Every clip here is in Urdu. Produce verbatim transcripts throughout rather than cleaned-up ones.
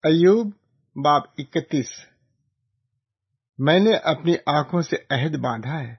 ایوب باب اکتیس۔ میں نے اپنی آنکھوں سے عہد باندھا ہے،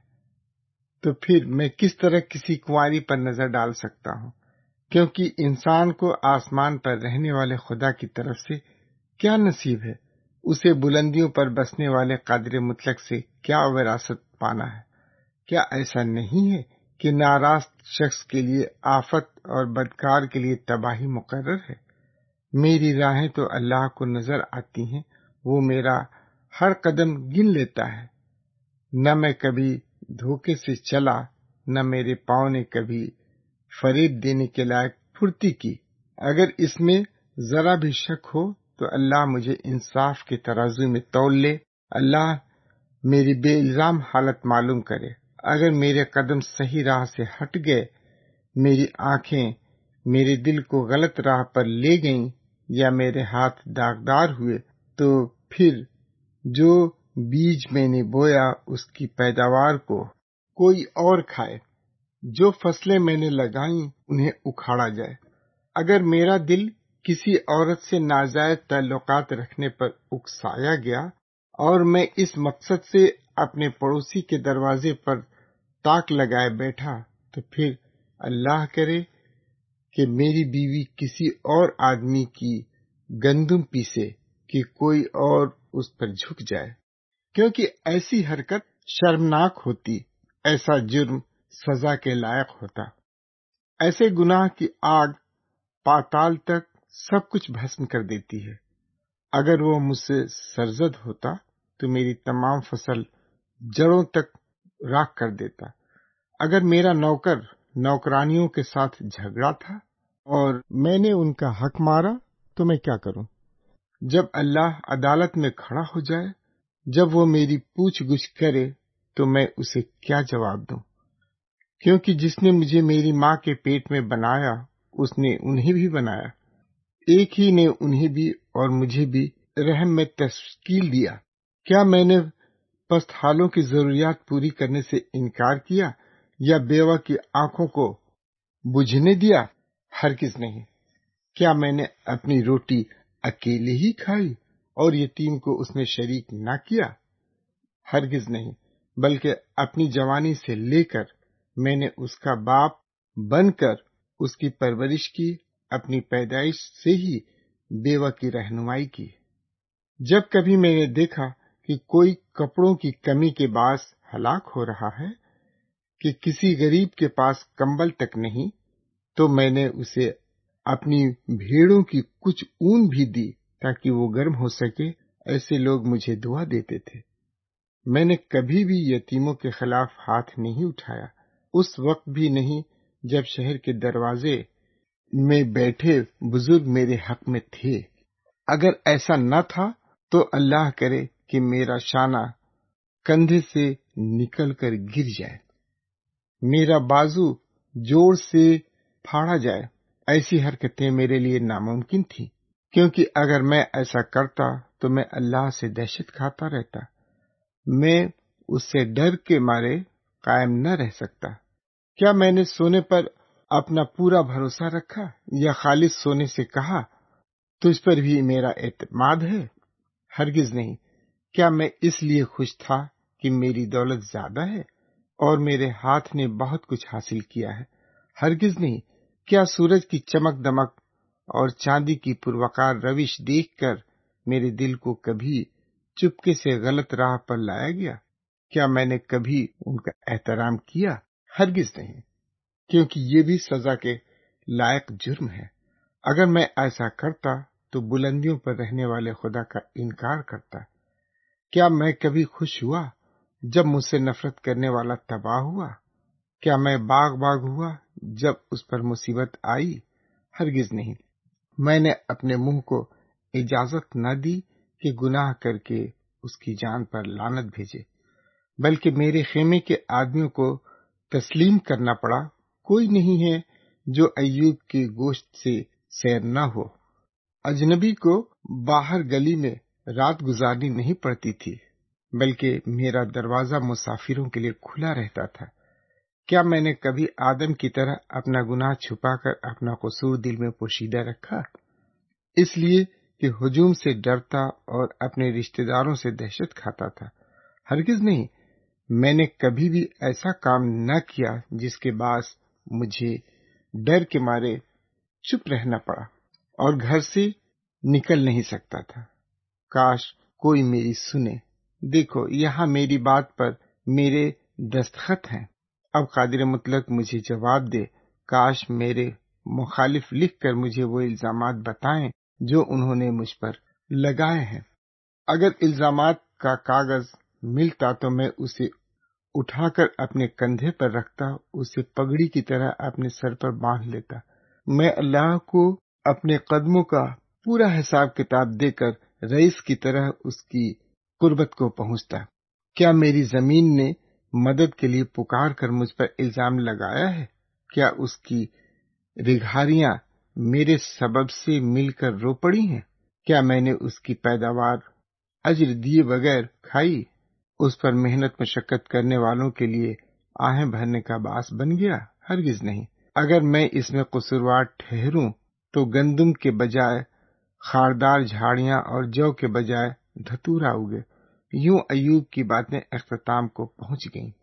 تو پھر میں کس طرح کسی کنواری پر نظر ڈال سکتا ہوں؟ کیونکہ انسان کو آسمان پر رہنے والے خدا کی طرف سے کیا نصیب ہے، اسے بلندیوں پر بسنے والے قادر مطلق سے کیا وراثت پانا ہے؟ کیا ایسا نہیں ہے کہ ناراست شخص کے لیے آفت اور بدکار کے لیے تباہی مقرر ہے؟ میری راہیں تو اللہ کو نظر آتی ہیں، وہ میرا ہر قدم گن لیتا ہے۔ نہ میں کبھی دھوکے سے چلا، نہ میرے پاؤں نے کبھی فریب دینے کے لائق پھرتی کی۔ اگر اس میں ذرا بھی شک ہو تو اللہ مجھے انصاف کے ترازو میں تول لے، اللہ میری بے الزام حالت معلوم کرے۔ اگر میرے قدم صحیح راہ سے ہٹ گئے، میری آنکھیں میرے دل کو غلط راہ پر لے گئیں، یا میرے ہاتھ داغدار ہوئے، تو پھر جو بیج میں نے بویا اس کی پیداوار کو کوئی اور کھائے، جو فصلیں میں نے لگائیں انہیں اکھاڑا جائے۔ اگر میرا دل کسی عورت سے ناجائز تعلقات رکھنے پر اکسایا گیا، اور میں اس مقصد سے اپنے پڑوسی کے دروازے پر تاک لگائے بیٹھا، تو پھر اللہ کرے کہ میری بیوی کسی اور آدمی کی گندم پیسے کہ کوئی اور اس پر جھک جائے، کیونکہ ایسی حرکت شرمناک ہوتی، ایسا جرم سزا کے لائق ہوتا۔ ایسے گناہ کی آگ پاتال تک سب کچھ بھسم کر دیتی ہے۔ اگر وہ مجھ سے سرزد ہوتا تو میری تمام فصل جڑوں تک راکھ کر دیتا۔ اگر میرا نوکر نوکرانیوں کے ساتھ جھگڑا تھا اور میں نے ان کا حق مارا تو میں کیا کروں؟ جب اللہ عدالت میں کھڑا ہو جائے، جب وہ میری پوچھ گچھ کرے تو میں اسے کیا جواب دوں؟ کیونکہ جس نے مجھے میری ماں کے پیٹ میں بنایا، اس نے انہیں بھی بنایا، ایک ہی نے انہیں بھی اور مجھے بھی رحم میں تشکیل دیا۔ کیا میں نے پست حالوں کی ضروریات پوری کرنے سے انکار کیا، یا بیوہ کی آنکھوں کو بجھنے دیا؟ ہرگز نہیں۔ کیا میں نے اپنی روٹی اکیلے ہی کھائی اور یتیم کو اس میں شریک نہ کیا؟ ہرگز نہیں، بلکہ اپنی جوانی سے لے کر میں نے اس کا باپ بن کر اس کی پرورش کی، اپنی پیدائش سے ہی بیوہ کی رہنمائی کی۔ جب کبھی میں نے دیکھا کہ کوئی کپڑوں کی کمی کے باعث ہلاک ہو رہا ہے، کہ کسی غریب کے پاس کمبل تک نہیں، تو میں نے اسے اپنی بھیڑوں کی کچھ اون بھی دی تاکہ وہ گرم ہو سکے۔ ایسے لوگ مجھے دعا دیتے تھے۔ میں نے کبھی بھی یتیموں کے خلاف ہاتھ نہیں اٹھایا، اس وقت بھی نہیں جب شہر کے دروازے میں بیٹھے بزرگ میرے حق میں تھے۔ اگر ایسا نہ تھا تو اللہ کرے کہ میرا شانہ کندھے سے نکل کر گر جائے، میرا بازو جوڑ سے پھاڑا جائے۔ ایسی حرکتیں میرے لیے ناممکن تھی، کیونکہ اگر میں ایسا کرتا تو میں اللہ سے دہشت کھاتا رہتا، میں اس سے ڈر کے مارے قائم نہ رہ سکتا۔ کیا میں نے سونے پر اپنا پورا بھروسہ رکھا، یا خالص سونے سے کہا تجھ پر بھی میرا اعتماد ہے؟ ہرگز نہیں۔ کیا میں اس لیے خوش تھا کہ میری دولت زیادہ ہے اور میرے ہاتھ نے بہت کچھ حاصل کیا ہے؟ ہرگز نہیں۔ کیا سورج کی چمک دمک اور چاندی کی پروقار روش دیکھ کر میرے دل کو کبھی چپکے سے غلط راہ پر لایا گیا؟ کیا میں نے کبھی ان کا احترام کیا؟ ہرگز نہیں، کیونکہ یہ بھی سزا کے لائق جرم ہے۔ اگر میں ایسا کرتا تو بلندیوں پر رہنے والے خدا کا انکار کرتا۔ کیا میں کبھی خوش ہوا جب مجھ سے نفرت کرنے والا تباہ ہوا؟ کیا میں باغ باغ ہوا جب اس پر مصیبت آئی؟ ہرگز نہیں۔ میں نے اپنے منہ کو اجازت نہ دی کہ گناہ کر کے اس کی جان پر لعنت بھیجے، بلکہ میرے خیمے کے آدمیوں کو تسلیم کرنا پڑا۔ کوئی نہیں ہے جو ایوب کے گوشت سے سیر نہ ہو۔ اجنبی کو باہر گلی میں رات گزارنی نہیں پڑتی تھی، بلکہ میرا دروازہ مسافروں کے لیے کھلا رہتا تھا۔ کیا میں نے کبھی آدم کی طرح اپنا گناہ چھپا کر اپنا قصور دل میں پوشیدہ رکھا؟ اس لیے کہ ہجوم سے ڈرتا اور اپنے رشتہ داروں سے دہشت کھاتا تھا۔ ہرگز نہیں، میں نے کبھی بھی ایسا کام نہ کیا جس کے باعث مجھے ڈر کے مارے چپ رہنا پڑا اور گھر سے نکل نہیں سکتا تھا۔ کاش کوئی میری سنے۔ دیکھو، یہاں میری بات پر میرے دستخط ہیں۔ اب قادر مطلق مجھے جواب دے۔ کاش میرے مخالف لکھ کر مجھے وہ الزامات بتائیں جو انہوں نے مجھ پر لگائے ہیں۔ اگر الزامات کا کاغذ ملتا تو میں اسے اٹھا کر اپنے کندھے پر رکھتا، اسے پگڑی کی طرح اپنے سر پر باندھ لیتا۔ میں اللہ کو اپنے قدموں کا پورا حساب کتاب دے کر رئیس کی طرح اس کی قربت کو پہنچتا۔ کیا میری زمین نے مدد کے لیے پکار کر مجھ پر الزام لگایا ہے؟ کیا اس کی رگھاریاں میرے سبب سے مل کر رو پڑی ہیں؟ کیا میں نے اس کی پیداوار اجر دیے بغیر کھائی؟ اس پر محنت مشقت کرنے والوں کے لیے آہیں بھرنے کا باعث بن گیا؟ ہرگز نہیں۔ اگر میں اس میں قصوروار ٹھہروں تو گندم کے بجائے خاردار جھاڑیاں اور جو کے بجائے دھتورا اگے۔ یوں ایوب کی باتیں اختتام کو پہنچ گئیں۔